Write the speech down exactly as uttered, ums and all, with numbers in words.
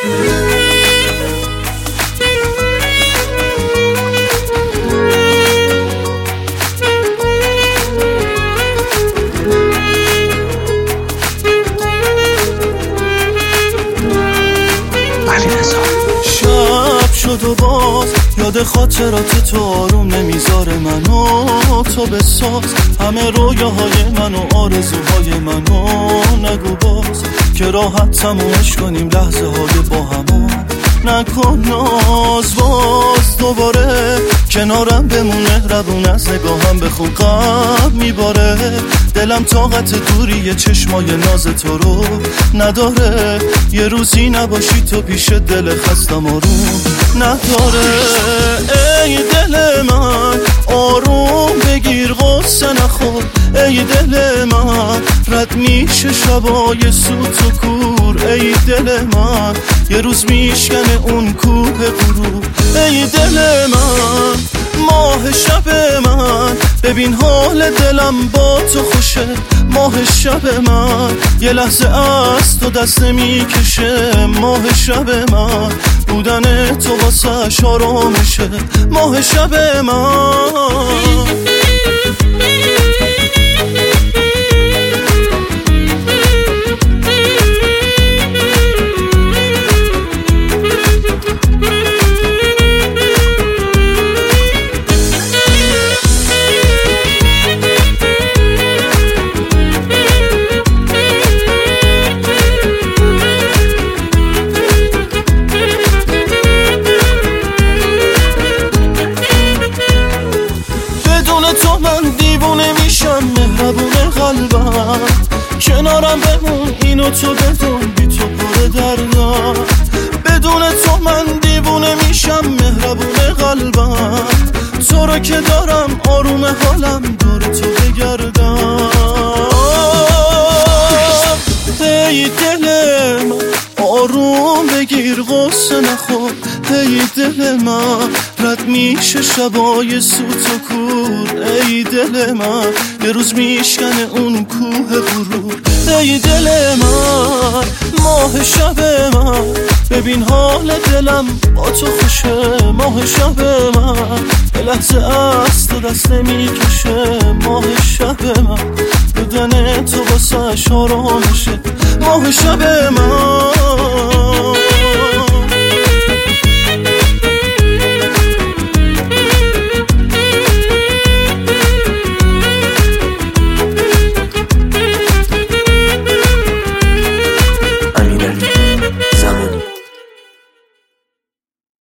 شب شد و باز یاد خاطرات تو آروم نمیذاره منو تو بساز همه رویاهای من و آرزوهای منو نگو باز که راحت تمومش کنیم لحظه های با همو نکن ناز باز دوباره کنارم بمونه روون از نگاهم بخون قلب میباره دلم طاقت دوری چشمای ناز تو رو نداره یه روزی نباشی تو پیش دل خستم آروم نداره ای دل من آروم بگیر غصه نخور ای دل من رد میشه شبای سوت و کور ای دل من یه روز میشکنه اون کوه غرور ای دل من ماه شب من ببین حال دلم با تو خوشه ماه شب من یه لحظه از تو دست نمیکشه ماه شب من بودن تو واسه شارامشه ماه شب من تو من دیوونه میشم مهربون قلبم کنارم بمون اینو تو بدون بی تو پر دردم بدون تو من دیوونه میشم مهربون قلبم تو رو که دارم آروم حالم دور تو بگردم ای دل من آروم بگیر غصه نخور ای دل من رد میشه شبای سوت و کور ای دل من یه روز میشکنه اون کوه غرور ای دل من ماه شب من ببین حال دلم با تو خوشه ماه شب من یه لحظه از تو دست نمیکشه ماه شب من بدن تو واسه شارامشه ماه شب من